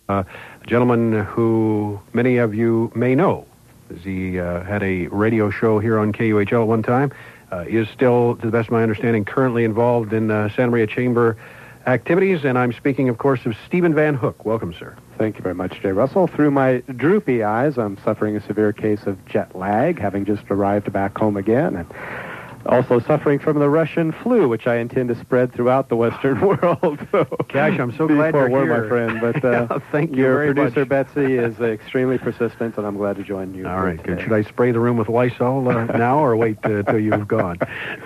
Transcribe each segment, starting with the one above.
A gentleman who many of you may know, as he had a radio show here on KUHL at one time, is still, to the best of my understanding, currently involved in Santa Maria Chamber activities, and I'm speaking, of course, of Stephen Van Hook. Welcome, sir. Thank you very much, Jay Russell. Through my droopy eyes, I'm suffering a severe case of jet lag, having just arrived back home again, and also suffering from the Russian flu, which I intend to spread throughout the Western world. So, Cash, I'm so glad you're here. My friend, but thank you your very producer, much. Betsy, is extremely persistent, and I'm glad to join you. All right, good. Should I spray the room with Lysol now, or wait till you've gone?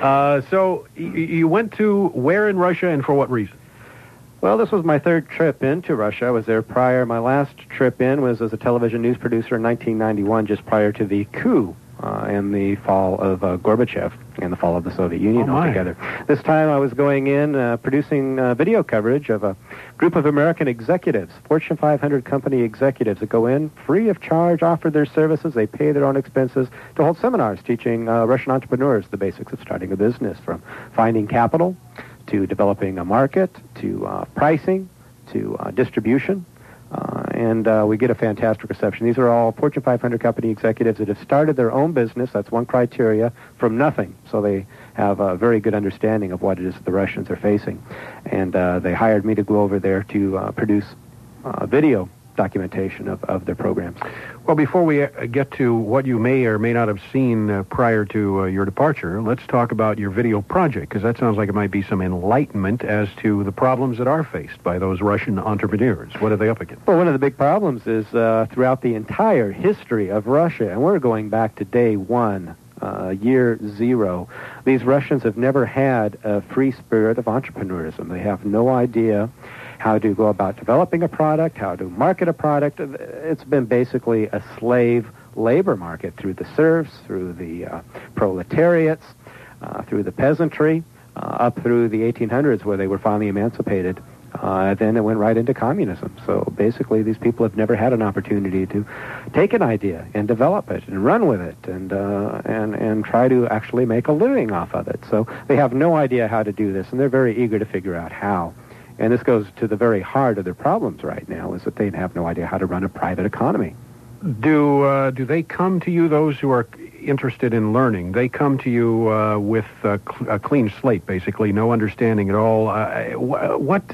So you went to where in Russia, and for what reason? Well, this was my third trip into Russia. I was there prior. My last trip in was as a television news producer in 1991, just prior to the coup and the fall of Gorbachev and the fall of the Soviet Union altogether. This time I was going in producing video coverage of a group of American executives, Fortune 500 company executives that go in free of charge, offer their services, they pay their own expenses to hold seminars teaching Russian entrepreneurs the basics of starting a business, from finding capital to developing a market, to pricing, to distribution, and we get a fantastic reception. These are all Fortune 500 company executives that have started their own business. That's one criteria, from nothing. So they have a very good understanding of what it is that the Russians are facing. And they hired me to go over there to produce video documentation of their programs. Well, before we get to what you may or may not have seen prior to your departure, let's talk about your video project, because that sounds like it might be some enlightenment as to the problems that are faced by those Russian entrepreneurs. What are they up against? Well, one of the big problems is throughout the entire history of Russia, and we're going back to day one, year zero, these Russians have never had a free spirit of entrepreneurism. They have no idea how to go about developing a product, how to market a product. It's been basically a slave labor market through the serfs, through the proletariats, through the peasantry, up through the 1800s where they were finally emancipated. Then it went right into communism. So basically these people have never had an opportunity to take an idea and develop it and run with it and try to actually make a living off of it. So they have no idea how to do this, and they're very eager to figure out how. And this goes to the very heart of their problems right now, is that they have no idea how to run a private economy. Do they come to you, those who are interested in learning? They come to you with a clean slate, basically, no understanding at all. What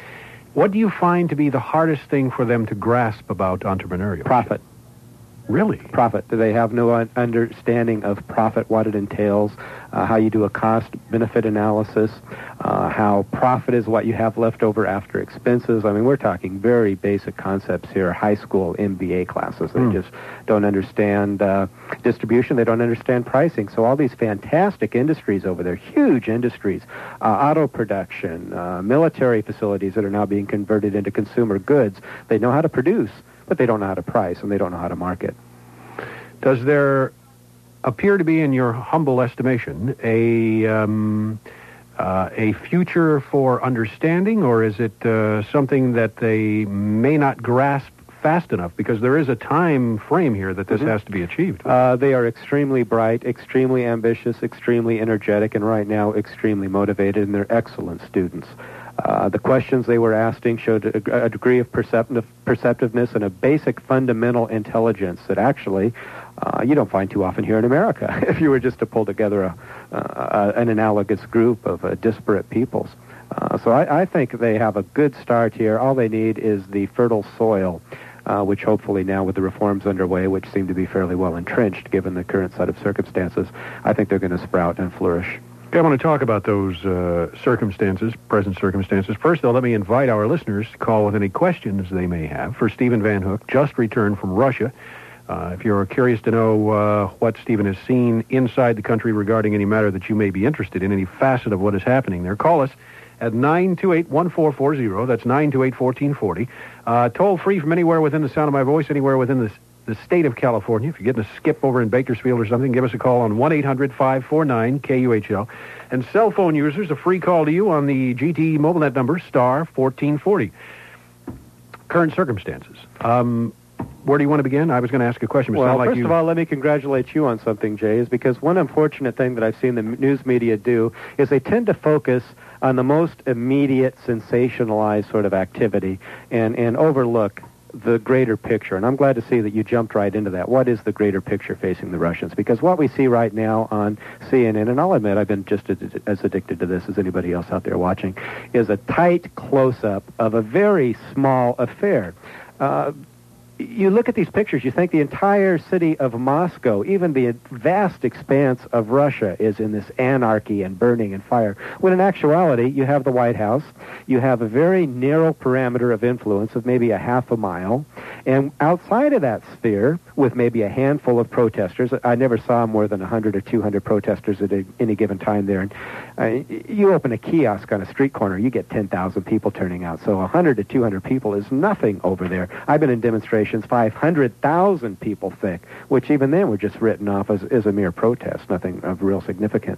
do you find to be the hardest thing for them to grasp about entrepreneurship? Profit. Really? Profit. They have no understanding of profit, what it entails, how you do a cost-benefit analysis, how profit is what you have left over after expenses. I mean, we're talking very basic concepts here, high school MBA classes. They just don't understand distribution. They don't understand pricing. So all these fantastic industries over there, huge industries, auto production, military facilities that are now being converted into consumer goods, they know how to produce, but they don't know how to price, and they don't know how to market. Does there appear to be, in your humble estimation, a future for understanding, or is it something that they may not grasp fast enough? Because there is a time frame here that this has to be achieved. They are extremely bright, extremely ambitious, extremely energetic, and right now extremely motivated, and they're excellent students. The questions they were asking showed a degree of perceptiveness and a basic fundamental intelligence that actually you don't find too often here in America if you were just to pull together an analogous group of disparate peoples. So I think they have a good start here. All they need is the fertile soil, which hopefully now with the reforms underway, which seem to be fairly well entrenched given the current set of circumstances, I think they're going to sprout and flourish. I want to talk about those present circumstances. First, though, let me invite our listeners to call with any questions they may have for Stephen Van Hook, just returned from Russia. If you're curious to know what Stephen has seen inside the country regarding any matter that you may be interested in, any facet of what is happening there, call us at 928-1440. That's 928-1440. Toll free from anywhere within the sound of my voice, anywhere within the state of California. If you're getting a skip over in Bakersfield or something, give us a call on 1-800-549-KUHL. And cell phone users, a free call to you on the GTE MobileNet number, star 1440. Current circumstances. Where do you want to begin? I was going to ask a question. Well, first of all, let me congratulate you on something, Jay, is because one unfortunate thing that I've seen the news media do is they tend to focus on the most immediate, sensationalized sort of activity and overlook the greater picture? And I'm glad to see that you jumped right into that. What is the greater picture facing the Russians? Because what we see right now on CNN, and I'll admit I've been just as addicted to this as anybody else out there watching, is a tight close-up of a very small affair. You look at these pictures, you think the entire city of Moscow, even the vast expanse of Russia, is in this anarchy and burning and fire, when in actuality, you have the White House, you have a very narrow parameter of influence of maybe a half a mile, and outside of that sphere, with maybe a handful of protesters, I never saw more than 100 or 200 protesters at any given time there, and you open a kiosk on a street corner, you get 10,000 people turning out, so 100 to 200 people is nothing over there. I've been in demonstrations 500,000 people thick, which even then were just written off as a mere protest, nothing of real significance.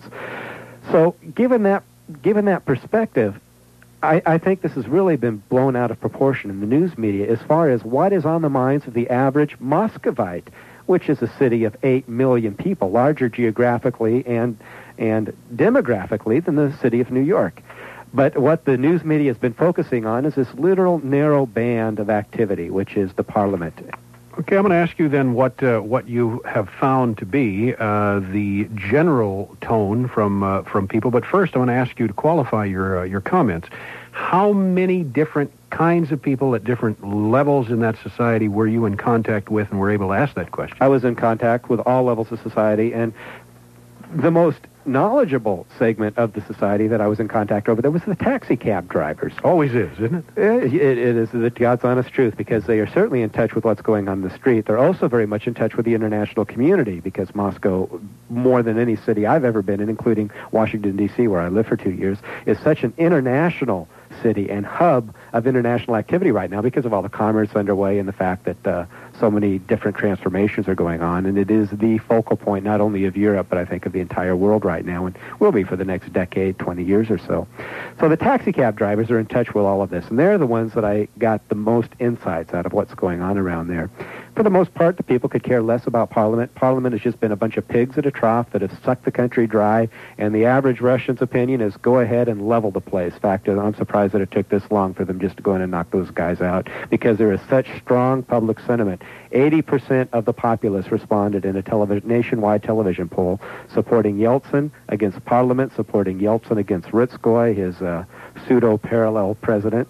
So given that perspective, I think this has really been blown out of proportion in the news media as far as what is on the minds of the average Muscovite, which is a city of 8 million people, larger geographically and demographically than the city of New York. But what the news media has been focusing on is this literal narrow band of activity, which is the parliament. Okay, I'm going to ask you then what you have found to be the general tone from people. But first, I want to ask you to qualify your comments. How many different kinds of people at different levels in that society were you in contact with and were able to ask that question? I was in contact with all levels of society, and the most knowledgeable segment of the society that I was in contact over there was the taxi cab drivers. Always is, isn't it? It is the God's honest truth, because they are certainly in touch with what's going on in the street. They're also very much in touch with the international community, because Moscow, more than any city I've ever been in, including Washington, D.C., where I lived for 2 years, is such an international city and hub of international activity right now because of all the commerce underway and the fact that so many different transformations are going on. And it is the focal point not only of Europe, but I think of the entire world right now, and will be for the next decade, 20 years or so. So the taxi cab drivers are in touch with all of this, and they're the ones that I got the most insights out of what's going on around there. For the most part, the people could care less about Parliament. Parliament has just been a bunch of pigs at a trough that have sucked the country dry, and the average Russian's opinion is go ahead and level the place. In fact, I'm surprised that it took this long for them just to go in and knock those guys out, because there is such strong public sentiment. 80% of the populace responded in a nationwide television poll supporting Yeltsin against Parliament, supporting Yeltsin against Rutskoy, his pseudo-parallel president.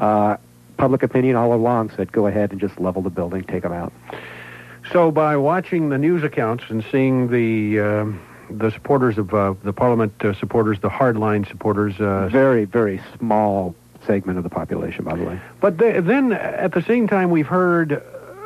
Public opinion all along said, go ahead and just level the building, take them out. So by watching the news accounts and seeing the supporters of the Parliament supporters, the hardline supporters... very, very small segment of the population, by the way. But then, at the same time, we've heard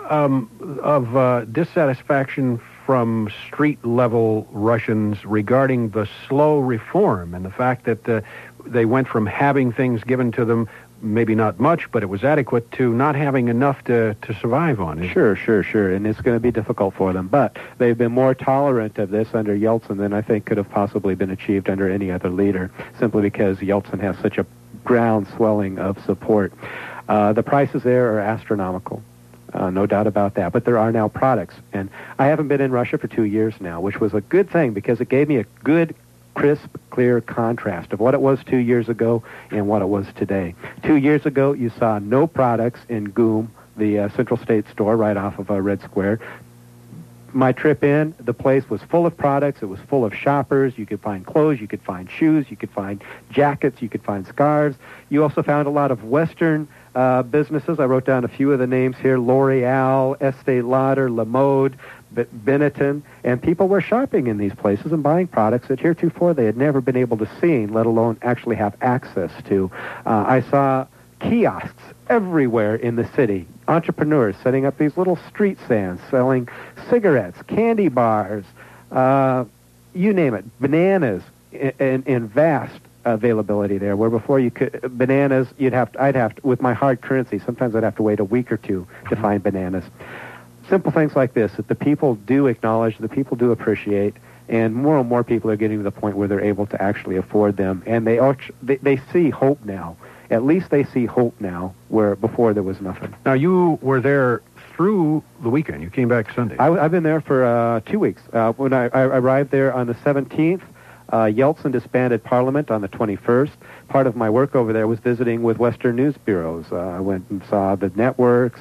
of dissatisfaction from street-level Russians regarding the slow reform and the fact that they went from having things given to them, maybe not much, but it was adequate, to not having enough to survive on. Sure. And it's going to be difficult for them. But they've been more tolerant of this under Yeltsin than I think could have possibly been achieved under any other leader, simply because Yeltsin has such a ground swelling of support. The prices there are astronomical. No doubt about that. But there are now products. And I haven't been in Russia for 2 years now, which was a good thing because it gave me a good, crisp, clear contrast of what it was 2 years ago and what it was today. 2 years ago, you saw no products in GUM, the Central State store right off of Red Square. My trip in, the place was full of products. It was full of shoppers. You could find clothes. You could find shoes. You could find jackets. You could find scarves. You also found a lot of Western businesses. I wrote down a few of the names here: L'Oreal, Estee Lauder, La Mode, Benetton, and people were shopping in these places and buying products that heretofore they had never been able to see, let alone actually have access to. I saw kiosks everywhere in the city, entrepreneurs setting up these little street stands selling cigarettes, candy bars, you name it, bananas in vast availability there, where before you could bananas, I'd have to, with my hard currency, sometimes I'd have to wait a week or two to find bananas. Simple things like this that the people do acknowledge, the people do appreciate, and more people are getting to the point where they're able to actually afford them, and they see hope now. At least they see hope now, where before there was nothing. Now, you were there through the weekend. You came back Sunday. I've been there for 2 weeks. When I arrived there on the 17th, Yeltsin disbanded Parliament on the 21st. Part of my work over there was visiting with Western news bureaus. I went and saw the networks,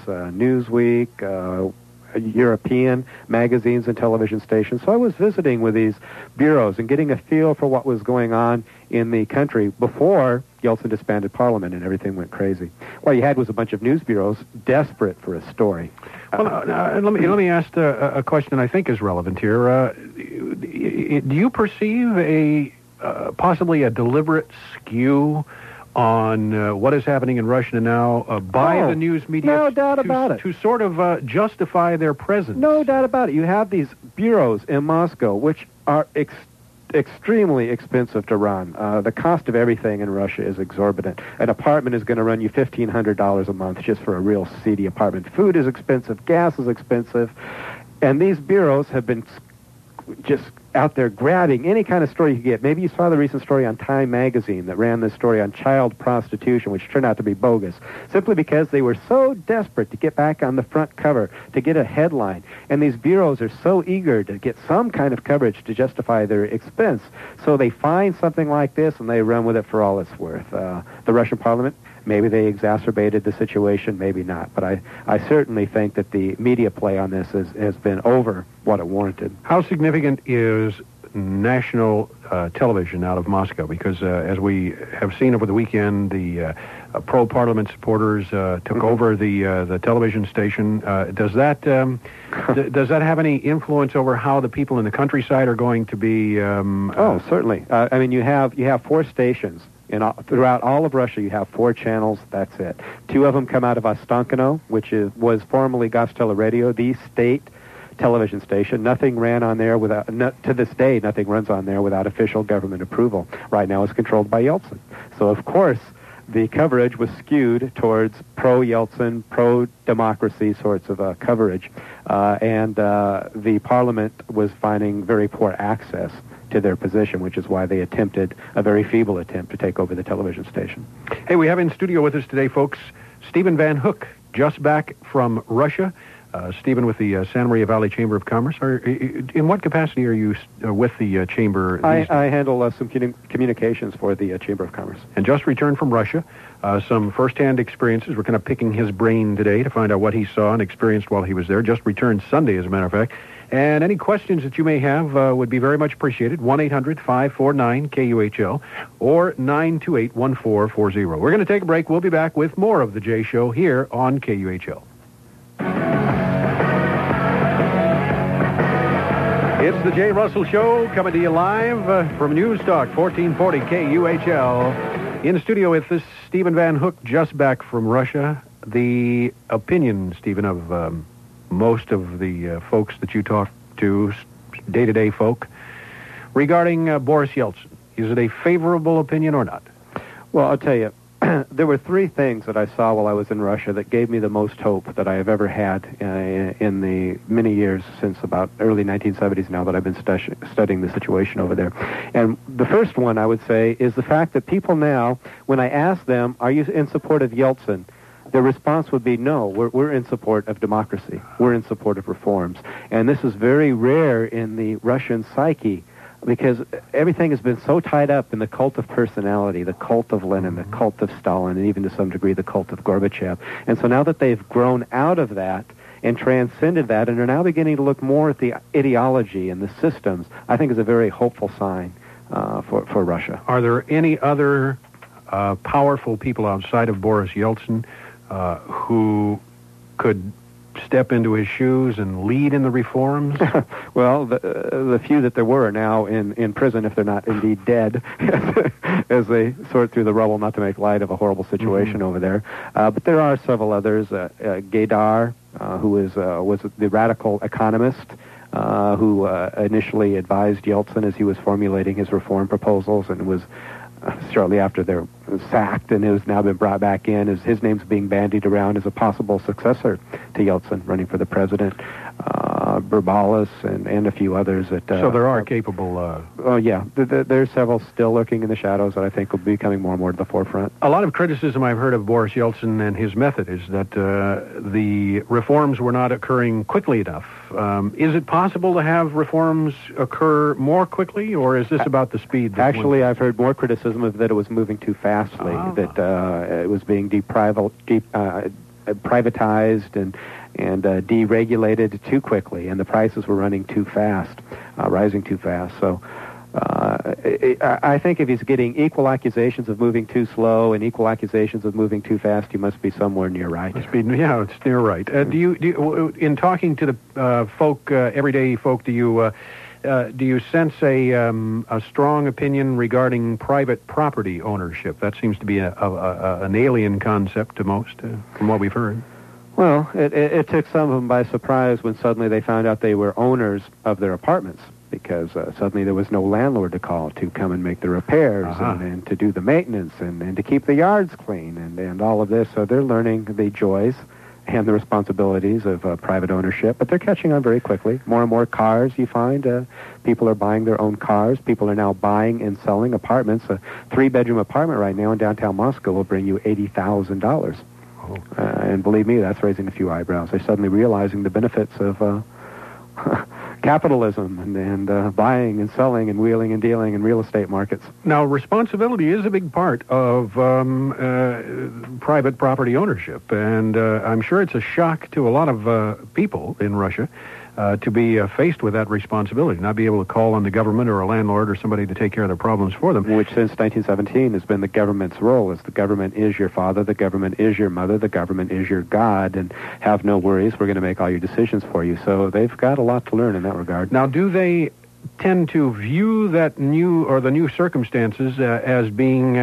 Newsweek, European magazines and television stations. So I was visiting with these bureaus and getting a feel for what was going on in the country before Yeltsin disbanded Parliament and everything went crazy. What you had was a bunch of news bureaus desperate for a story. Well, let me ask a question I think is relevant here. Do you perceive a possibly a deliberate skew on what is happening in Russia now by the news media? No doubt about it. To sort of justify their presence. No doubt about it. You have these bureaus in Moscow which are extremely expensive to run. The cost of everything in Russia is exorbitant. An apartment is going to run you $1,500 a month just for a real seedy apartment. Food is expensive. Gas is expensive. And these bureaus have been just out there grabbing any kind of story you could get. Maybe you saw the recent story on Time magazine that ran this story on child prostitution, which turned out to be bogus, simply because they were so desperate to get back on the front cover, to get a headline. And these bureaus are so eager to get some kind of coverage to justify their expense. So they find something like this and they run with it for all it's worth. The Russian parliament, maybe they exacerbated the situation, maybe not. But I certainly think that the media play on this has been over what it warranted. How significant is national television out of Moscow? Because as we have seen over the weekend, the pro-parliament supporters took over the television station. Does that have any influence over how the people in the countryside are going to be? Certainly. I mean, you have 4 stations. Throughout all of Russia, you have 4 channels. That's it. 2 of them come out of Ostankino, which was formerly Gosteleradioy, the state television station. Nothing ran on there to this day, nothing runs on there without official government approval. Right now it's controlled by Yeltsin. So, of course, the coverage was skewed towards pro-Yeltsin, pro-democracy sorts of coverage. And the parliament was finding very poor access to their position, which is why they attempted a very feeble attempt to take over the television station. Hey, we have in studio with us today, folks, Stephen Van Hook, just back from Russia. Stephen with the Santa Maria Valley Chamber of Commerce. In what capacity are you with the Chamber? I handle some communications for the Chamber of Commerce. And just returned from Russia. Some first-hand experiences. We're kind of picking his brain today to find out what he saw and experienced while he was there. Just returned Sunday, as a matter of fact. And any questions that you may have would be very much appreciated. 1-800-549-KUHL or 928-1440. We're going to take a break. We'll be back with more of The Jay Show here on KUHL. It's the Jay Russell Show coming to you live from News Talk 1440 KUHL. In the studio with this Stephen Van Hook, just back from Russia. The opinion, Stephen, of most of the folks that you talk to, day-to-day folk, regarding Boris Yeltsin. Is it a favorable opinion or not? Well, I'll tell you, there were 3 things that I saw while I was in Russia that gave me the most hope that I have ever had in the many years since about early 1970s now that I've been studying the situation over there. And the first one, I would say, is the fact that people now, when I ask them, are you in support of Yeltsin? Their response would be, no, we're in support of democracy. We're in support of reforms. And this is very rare in the Russian psyche, because everything has been so tied up in the cult of personality, the cult of Lenin, the cult of Stalin, and even to some degree the cult of Gorbachev. And so now that they've grown out of that and transcended that and are now beginning to look more at the ideology and the systems, I think is a very hopeful sign for Russia. Are there any other powerful people outside of Boris Yeltsin who could step into his shoes and lead in the reforms? Well, the few that there were are now in prison, if they're not indeed dead, as they sort through the rubble, not to make light of a horrible situation over there. But there are several others. Gaidar, who was the radical economist, who initially advised Yeltsin as he was formulating his reform proposals, and was shortly after they're sacked, and has now been brought back in. His name's being bandied around as a possible successor to Yeltsin running for the president. Burbalis, and a few others that... so there are capable... Oh, yeah. There's several still lurking in the shadows that I think will be coming more and more to the forefront. A lot of criticism I've heard of Boris Yeltsin and his method is that the reforms were not occurring quickly enough. Is it possible to have reforms occur more quickly, or is this about the speed? Actually, I've heard more criticism of that it was moving too fastly, that it was being privatized and deregulated too quickly, and the prices were running too fast, rising too fast. So I think if he's getting equal accusations of moving too slow and equal accusations of moving too fast, he must be somewhere near right. Yeah, it's near right. Do you, in talking to the folk, everyday folk, do you sense a strong opinion regarding private property ownership? That seems to be an alien concept to most, from what we've heard. Well, it took some of them by surprise when suddenly they found out they were owners of their apartments, because suddenly there was no landlord to call to come and make the repairs and to do the maintenance and to keep the yards clean and all of this. So they're learning the joys and the responsibilities of private ownership, but they're catching on very quickly. More and more cars, you find, people are buying their own cars. People are now buying and selling apartments. A 3-bedroom apartment right now in downtown Moscow will bring you $80,000. And believe me, that's raising a few eyebrows. They're suddenly realizing the benefits of capitalism and buying and selling and wheeling and dealing in real estate markets. Now, responsibility is a big part of private property ownership, and I'm sure it's a shock to a lot of people in Russia to be faced with that responsibility, not be able to call on the government or a landlord or somebody to take care of their problems for them. Which since 1917 has been the government's role, as the government is your father, the government is your mother, the government is your God, and have no worries, we're going to make all your decisions for you. So they've got a lot to learn in that regard. Now, do they tend to view that new or the new circumstances as being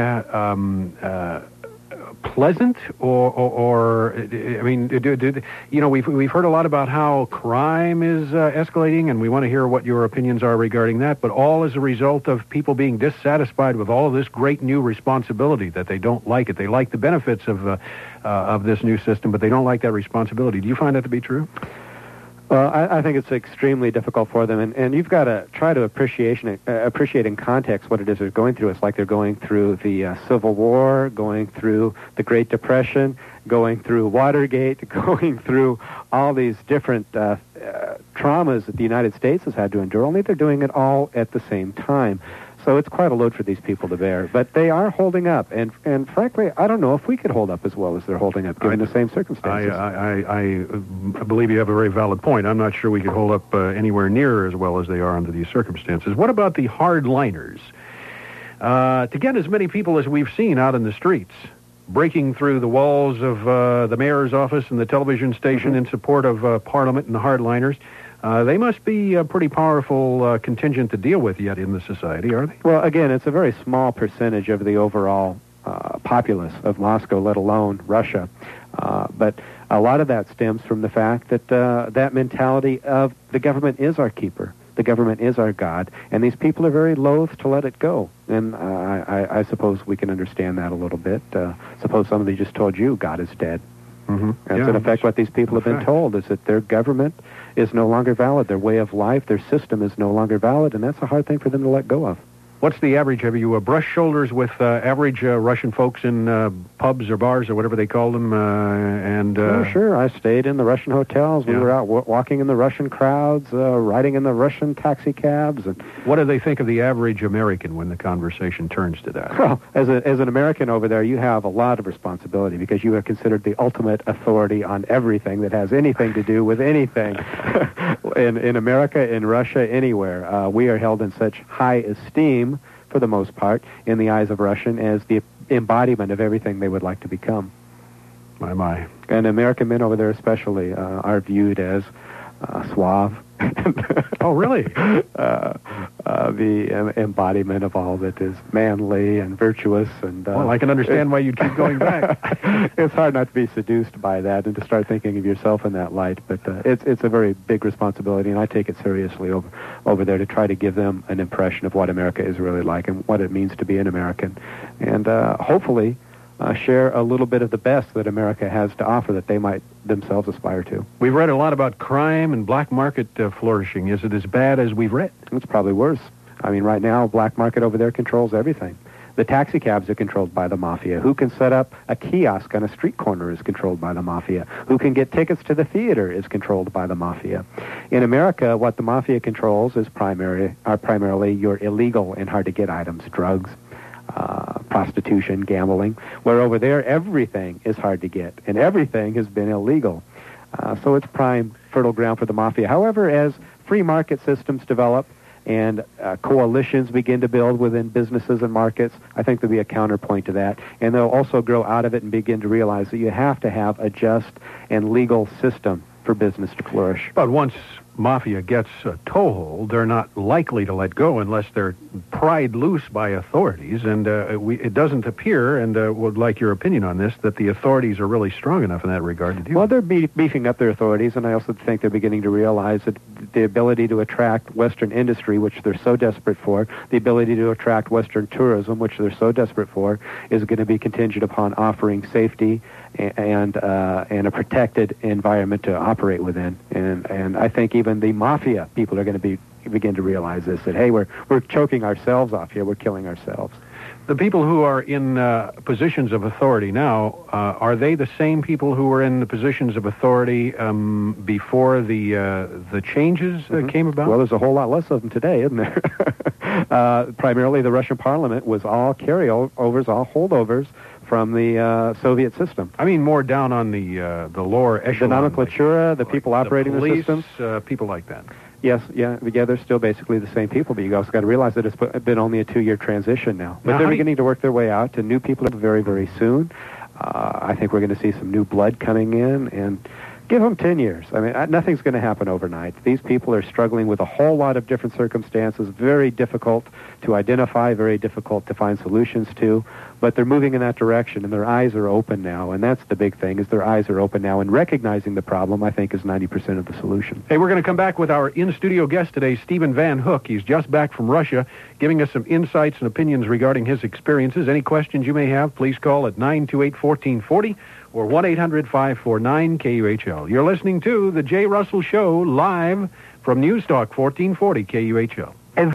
pleasant, or I mean, you know, we've heard a lot about how crime is escalating, and we want to hear what your opinions are regarding that. But all as a result of people being dissatisfied with all of this great new responsibility, that they don't like it. They like the benefits of this new system, but they don't like that responsibility. Do you find that to be true? Well, I think it's extremely difficult for them, and you've got to try to appreciate in context what it is they're going through. It's like they're going through the Civil War, going through the Great Depression, going through Watergate, going through all these different traumas that the United States has had to endure, only they're doing it all at the same time. So it's quite a load for these people to bear. But they are holding up. And frankly, I don't know if we could hold up as well as they're holding up, given the same circumstances. I believe you have a very valid point. I'm not sure we could hold up anywhere near as well as they are under these circumstances. What about the hardliners? To get as many people as we've seen out in the streets, breaking through the walls of the mayor's office and the television station in support of Parliament and the hardliners, they must be a pretty powerful contingent to deal with yet in the society, are they? Well, again, it's a very small percentage of the overall populace of Moscow, let alone Russia. But a lot of that stems from the fact that that mentality of the government is our keeper, the government is our God, and these people are very loath to let it go. And I suppose we can understand that a little bit. Suppose somebody just told you God is dead. Mm-hmm. That's in effect what these people have been told, is that their government is no longer valid, their way of life, their system is no longer valid, and that's a hard thing for them to let go of. What's the average? Have you brushed shoulders with average Russian folks in pubs or bars or whatever they call them? Oh, sure. I stayed in the Russian hotels. We were out walking in the Russian crowds, riding in the Russian taxi cabs. And what do they think of the average American when the conversation turns to that? Well, as an American over there, you have a lot of responsibility because you are considered the ultimate authority on everything that has anything to do with anything. In America, in Russia, anywhere, we are held in such high esteem, for the most part, in the eyes of Russian, as the embodiment of everything they would like to become. My. And American men over there especially are viewed as suave. Oh, really? The embodiment of all that is manly and virtuous. And well, I can understand why you keep going back. It's hard not to be seduced by that and to start thinking of yourself in that light. But it's a very big responsibility, and I take it seriously over there to try to give them an impression of what America is really like and what it means to be an American. And hopefully, share a little bit of the best that America has to offer that they might themselves aspire to. We've read a lot about crime and black market flourishing. Is it as bad as we've read? It's probably worse. I mean, right now, black market over there controls everything. The taxi cabs are controlled by the mafia. Who can set up a kiosk on a street corner is controlled by the mafia. Who can get tickets to the theater is controlled by the mafia. In America, what the mafia controls is primarily your illegal and hard-to-get items, drugs, prostitution, gambling, where over there everything is hard to get, and everything has been illegal. So it's prime fertile ground for the mafia. However, as free market systems develop and coalitions begin to build within businesses and markets, I think there'll be a counterpoint to that. And they'll also grow out of it and begin to realize that you have to have a just and legal system for business to flourish. But once mafia gets a toehold, they're not likely to let go unless they're pried loose by authorities. And it doesn't appear, and would like your opinion on this, that the authorities are really strong enough in that regard to do. Well, they're beefing up their authorities, and I also think they're beginning to realize that the ability to attract Western industry, which they're so desperate for, the ability to attract Western tourism, which they're so desperate for, is going to be contingent upon offering safety and a protected environment to operate within. And I think even the mafia people are going to begin to realize this, that, hey, we're choking ourselves off here, we're killing ourselves. The people who are in positions of authority now, are they the same people who were in the positions of authority before the changes came about? Well, there's a whole lot less of them today, isn't there? Primarily the Russian parliament was all carryovers, all holdovers from the Soviet system. I mean, more down on the lower echelon. The nomenklatura, the people operating the systems. People like that. Yes, they're still basically the same people, but you also got to realize that it's been only a 2-year transition now. But they're beginning to work their way out to new people very, very soon. I think we're going to see some new blood coming in, and give them 10 years. I mean, nothing's going to happen overnight. These people are struggling with a whole lot of different circumstances, very difficult to identify, very difficult to find solutions to, but they're moving in that direction, and their eyes are open now, and that's the big thing, is their eyes are open now, and recognizing the problem, I think, is 90% of the solution. Hey, we're going to come back with our in-studio guest today, Stephen Van Hook. He's just back from Russia, giving us some insights and opinions regarding his experiences. Any questions you may have, please call at 928-1440 or 1-800-549-KUHL. You're listening to The Jay Russell Show, live from News Talk 1440 KUHL.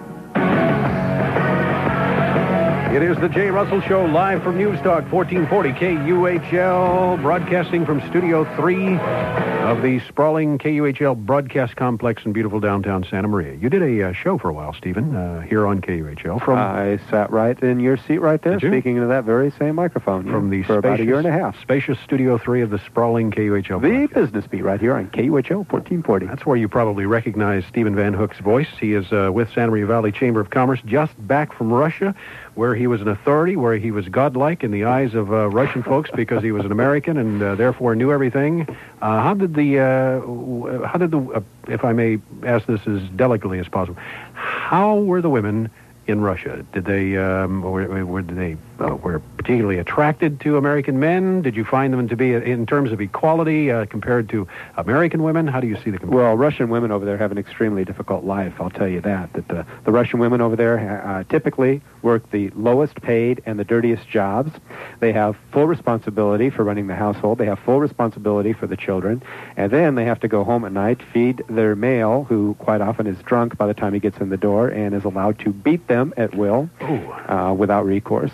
It is The Jay Russell Show, live from News Talk 1440 KUHL, broadcasting from Studio 3 of the sprawling KUHL broadcast complex in beautiful downtown Santa Maria. You did a show for a while, Stephen, here on KUHL. I sat right in your seat right there, speaking into that very same microphone for about a year and a half. Spacious Studio 3 of the sprawling KUHL The broadcast. business beat right here on KUHL 1440. That's where you probably recognize Stephen Van Hook's voice. He is with Santa Maria Valley Chamber of Commerce, just back from Russia, where he was an authority, where he was godlike in the eyes of Russian folks because he was an American and therefore knew everything. How did the, if I may ask this as delicately as possible, how were the women in Russia? Did they, were particularly attracted to American men? Did you find them to be, in terms of equality, compared to American women? How do you see the comparison? Well, Russian women over there have an extremely difficult life, I'll tell you that. The Russian women over there typically work the lowest paid and the dirtiest jobs. They have full responsibility for running the household. They have full responsibility for the children. And then they have to go home at night, feed their male, who quite often is drunk by the time he gets in the door and is allowed to beat them at will without recourse.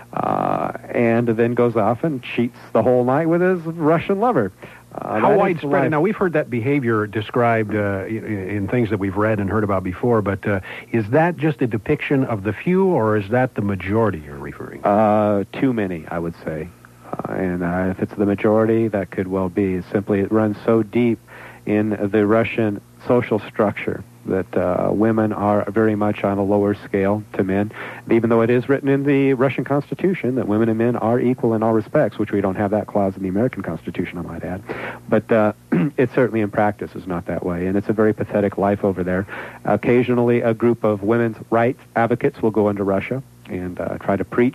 And then goes off and cheats the whole night with his Russian lover. How widespread? Now, we've heard that behavior described in things that we've read and heard about before, but is that just a depiction of the few, or is that the majority you're referring to? Too many, I would say. And if it's the majority, that could well be. Simply, it runs so deep in the Russian social structure that women are very much on a lower scale to men, even though it is written in the Russian Constitution that women and men are equal in all respects, which we don't have that clause in the American Constitution, I might add. But it certainly in practice is not that way, and it's a very pathetic life over there. Occasionally, a group of women's rights advocates will go into Russia and try to preach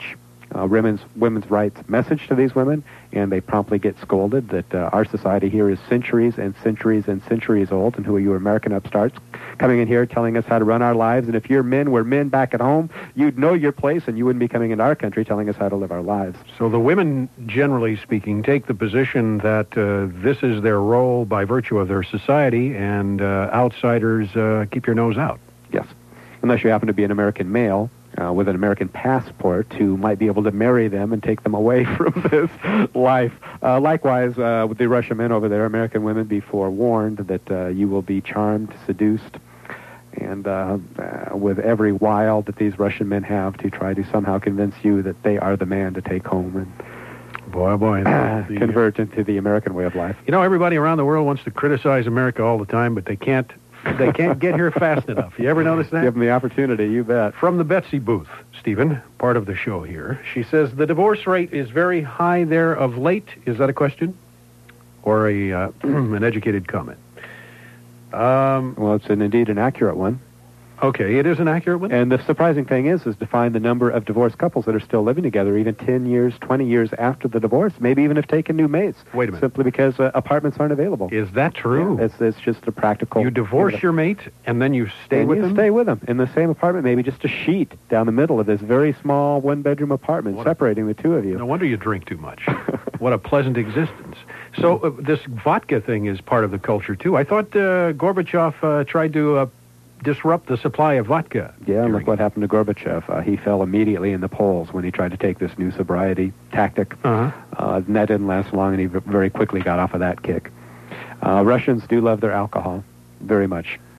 women's rights message to these women, and they promptly get scolded that our society here is centuries and centuries and centuries old, and who are you American upstarts coming in here telling us how to run our lives, and if your men were men back at home, you'd know your place, and you wouldn't be coming into our country telling us how to live our lives. So the women, generally speaking, take the position that this is their role by virtue of their society, and outsiders keep your nose out. Yes, unless you happen to be an American male with an American passport who might be able to marry them and take them away from this life. Likewise, with the Russian men over there, American women, be forewarned that you will be charmed, seduced, and with every wile that these Russian men have to try to somehow convince you that they are the man to take home and boy, convert into the American way of life. You know, everybody around the world wants to criticize America all the time, but they can't get here fast enough. You ever notice that? Give them the opportunity, you bet. From the Betsy booth, Stephen, part of the show here, she says the divorce rate is very high there of late. Is that a question? Or an educated comment? Well, it's indeed an accurate one. Okay, it is an accurate one? And the surprising thing is to find the number of divorced couples that are still living together even 10 years, 20 years after the divorce, maybe even have taken new mates. Wait a minute. Simply because apartments aren't available. Is that true? Yeah, it's just a practical... You divorce your mate, and then you stay with them? Stay with them in the same apartment, maybe just a sheet down the middle of this very small one-bedroom apartment, separating the two of you. No wonder you drink too much. What a pleasant existence. So this vodka thing is part of the culture, too. I thought Gorbachev tried to... disrupt the supply of vodka. Yeah, and look what happened to Gorbachev. He fell immediately in the polls when he tried to take this new sobriety tactic. And that didn't last long, and he very quickly got off of that kick. Russians do love their alcohol very much.